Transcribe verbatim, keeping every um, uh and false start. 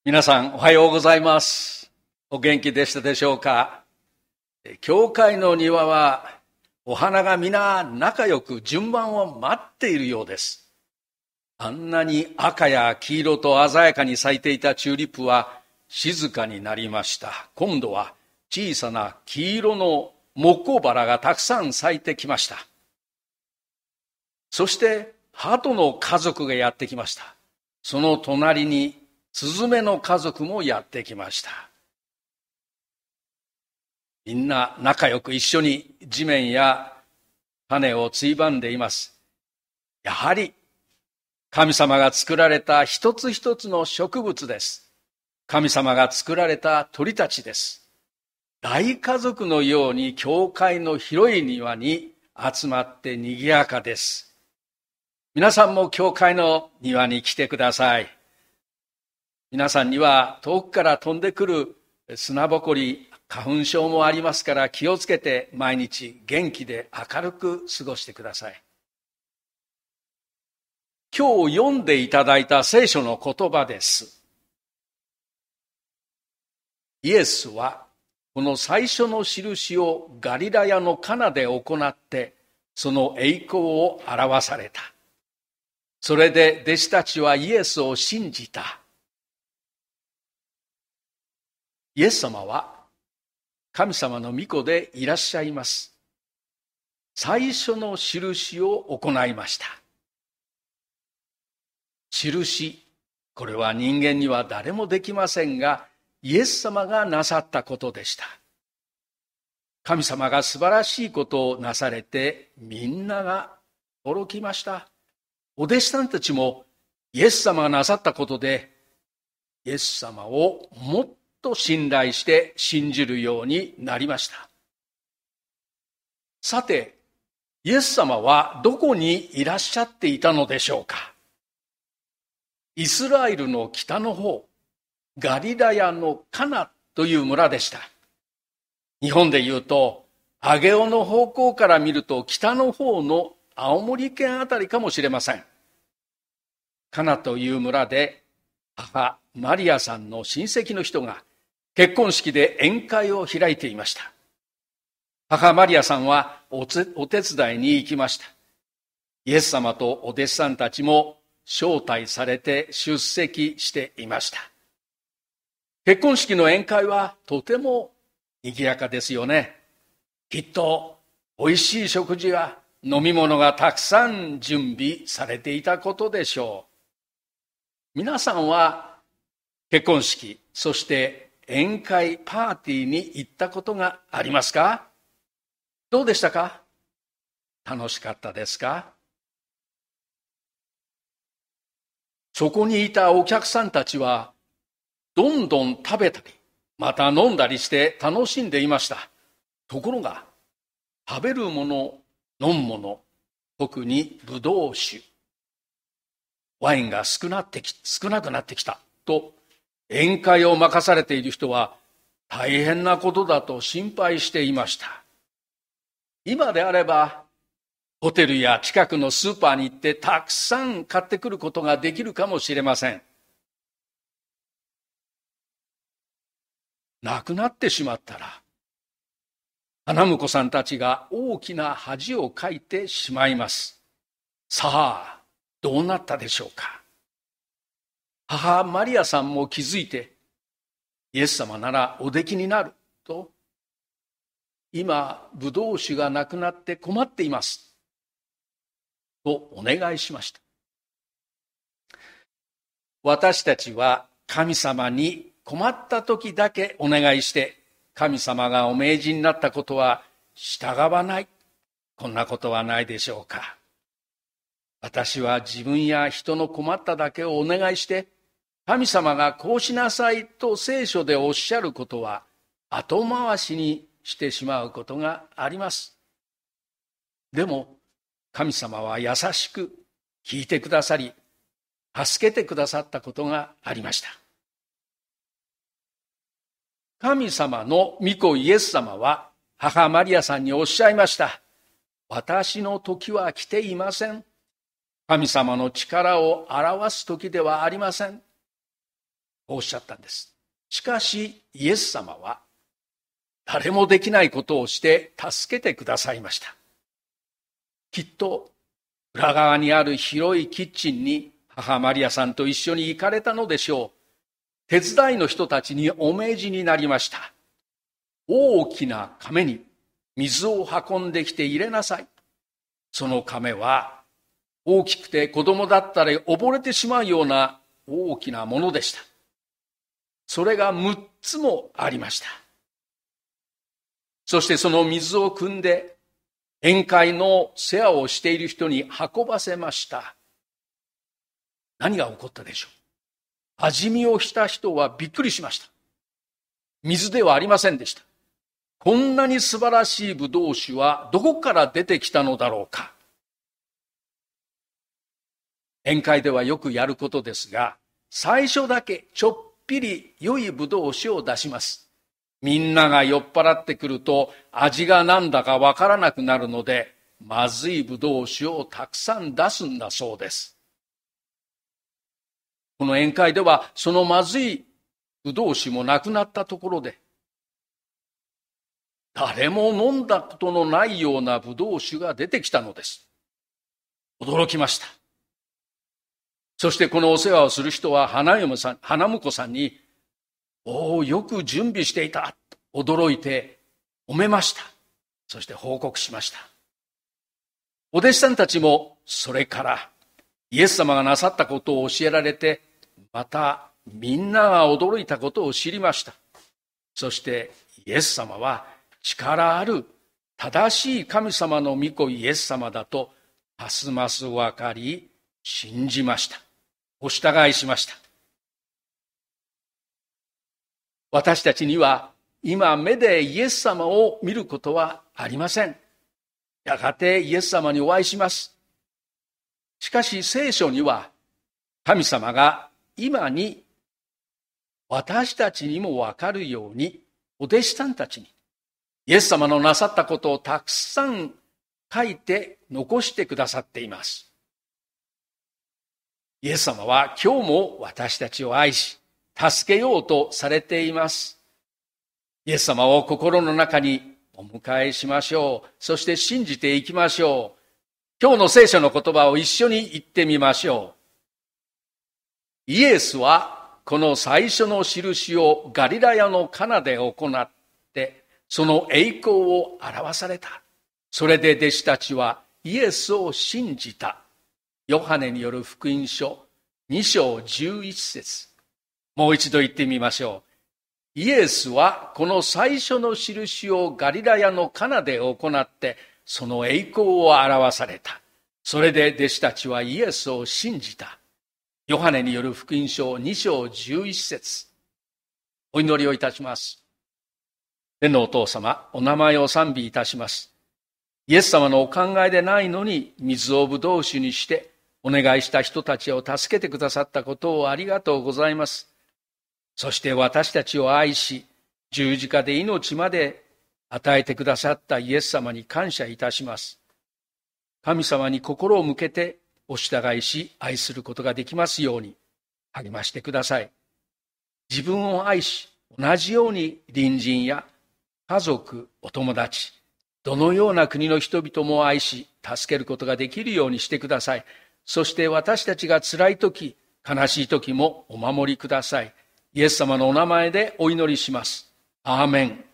皆さんおはようございます。お元気でしたでしょうか。教会の庭はお花が皆仲良く順番を待っているようです。あんなに赤や黄色と鮮やかに咲いていたチューリップは静かになりました。今度は小さな黄色の木工バラがたくさん咲いてきました。そして鳩の家族がやってきました。その隣にスズメの家族もやってきました。みんな仲良く一緒に地面や種をついばんでいます。やはり神様が作られた一つ一つの植物です。神様が作られた鳥たちです。大家族のように教会の広い庭に集まって賑やかです。皆さんも教会の庭に来てください。皆さんには遠くから飛んでくる砂ぼこり、花粉症もありますから気をつけて毎日元気で明るく過ごしてください。今日読んでいただいた聖書の言葉です。イエスはこの最初の印をガリラヤのカナで行ってその栄光を表された。それで弟子たちはイエスを信じた。イエス様は神様の御子でいらっしゃいます。最初の印を行いました。印、これは人間には誰もできませんが、イエス様がなさったことでした。神様が素晴らしいことをなされて、みんなが驚きました。お弟子さんたちもイエス様がなさったことで、イエス様をもっと信頼して信じるようになりました。さて、イエス様はどこにいらっしゃっていたのでしょうか。イスラエルの北の方、ガリラヤのカナという村でした。日本でいうと、上尾の方向から見ると北の方の青森県あたりかもしれません。カナという村で母マリアさんの親戚の人が結婚式で宴会を開いていました。母マリアさんはお手伝いに行きました。イエス様とお弟子さんたちも招待されて出席していました。結婚式の宴会はとても賑やかですよね。きっとおいしい食事や飲み物がたくさん準備されていたことでしょう。皆さんは結婚式、そして宴会パーティーに行ったことがありますか？どうでしたか？楽しかったですか？そこにいたお客さんたちはどんどん食べたりまた飲んだりして楽しんでいました。ところが食べるもの飲むもの、特にブドウ酒、ワインが少なってき少なくなってきたと宴会を任されている人は大変なことだと心配していました。今であればホテルや近くのスーパーに行ってたくさん買ってくることができるかもしれません。なくなってしまったら花婿さんたちが大きな恥をかいてしまいます。さあどうなったでしょうか。母マリアさんも気づいて、イエス様ならおできになると、今ブドウ酒がなくなって困っていますとお願いしました。私たちは神様に困った時だけお願いして、神様がお命じになったことは従わない、こんなことはないでしょうか。私は自分や人の困っただけをお願いして、神様がこうしなさいと聖書でおっしゃることは後回しにしてしまうことがあります。でも神様は優しく聞いてくださり、助けてくださったことがありました。神様の御子イエス様は母マリアさんにおっしゃいました。私の時は来ていません。神様の力を表す時ではありません。 おっしゃったんです。しかしイエス様は誰もできないことをして助けてくださいました。きっと裏側にある広いキッチンに母マリアさんと一緒に行かれたのでしょう。手伝いの人たちにお命じになりました。大きな甕に水を運んできて入れなさい。その甕は大きくて子供だったら溺れてしまうような大きなものでした。それがむっつもありました。そしてその水を汲んで宴会の世話をしている人に運ばせました。何が起こったでしょう。味見をした人はびっくりしました。水ではありませんでした。こんなに素晴らしいブドウ酒はどこから出てきたのだろうか。宴会ではよくやることですが、最初だけちょっぴり良いブドウ酒を出します。みんなが酔っ払ってくると味がなんだかわからなくなるので、まずいブドウ酒をたくさん出すんだそうです。この宴会ではそのまずいブドウ酒もなくなったところで、誰も飲んだことのないようなブドウ酒が出てきたのです。驚きました。そしてこのお世話をする人は花嫁さん、花婿さんに、おお、よく準備していた、驚いて褒めました。そして報告しました。お弟子さんたちもそれからイエス様がなさったことを教えられて、またみんなが驚いたことを知りました。そしてイエス様は力ある正しい神様の御子イエス様だとますます分かり信じました。お従いしました。私たちには今目でイエス様を見ることはありません。やがてイエス様にお会いします。しかし聖書には神様が今に私たちにも分かるようにお弟子さんたちにイエス様のなさったことをたくさん書いて残してくださっています。イエス様は今日も私たちを愛し助けようとされています。イエス様を心の中にお迎えしましょう。そして信じていきましょう。今日の聖書の言葉を一緒に言ってみましょう。イエスはこの最初の印をガリラヤのカナで行って、その栄光を表された。それで弟子たちはイエスを信じた。ヨハネによる福音書に章じゅういち節。もう一度言ってみましょう。イエスはこの最初の印をガリラヤのカナで行って、その栄光を表された。それで弟子たちはイエスを信じた。ヨハネによる福音書に章じゅういち節。お祈りをいたします。天のお父様、お名前を賛美いたします。イエス様のお考えでないのに水をブドウ酒にしてお願いした人たちを助けてくださったことをありがとうございます。そして私たちを愛し、十字架で命まで与えてくださったイエス様に感謝いたします。神様に心を向けてお従いし愛することができますように励ましてください。自分を愛し、同じように隣人や家族、お友達、どのような国の人々も愛し、助けることができるようにしてください。そして私たちが辛い時、悲しい時もお守りください。イエス様のお名前でお祈りします。アーメン。